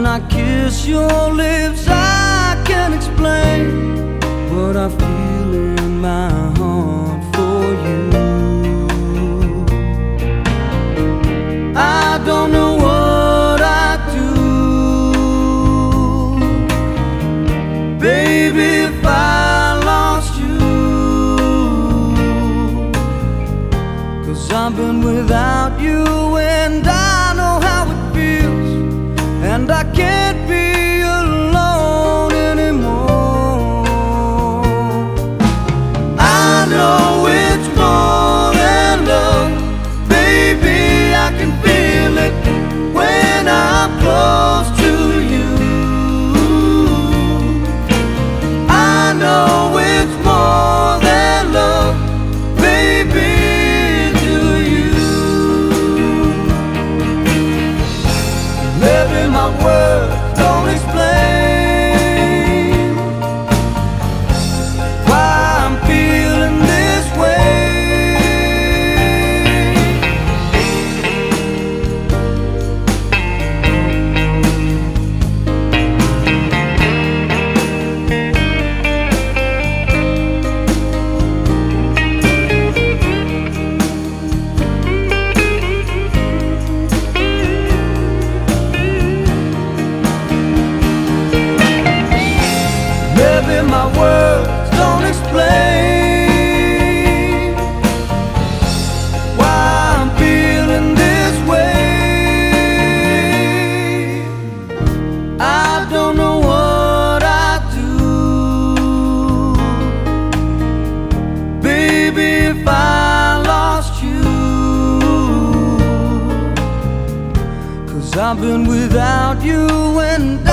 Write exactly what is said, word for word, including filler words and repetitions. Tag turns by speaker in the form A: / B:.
A: when I kiss your lips, I can explain what I feel in my heart for you. I don't know what I'd do, baby, if I lost you, 'cause I've been without you and I know how it feels, and I can't be alone anymore. I know it's more than love, baby, I can feel it when I'm close to you. I know it's more than love, baby, do you? Maybe my words don't explain why I'm feeling this way. Maybe my words don't explain why I'm feeling this way. I don't know what I'd do, baby, if I lost you, 'cause I've been without you and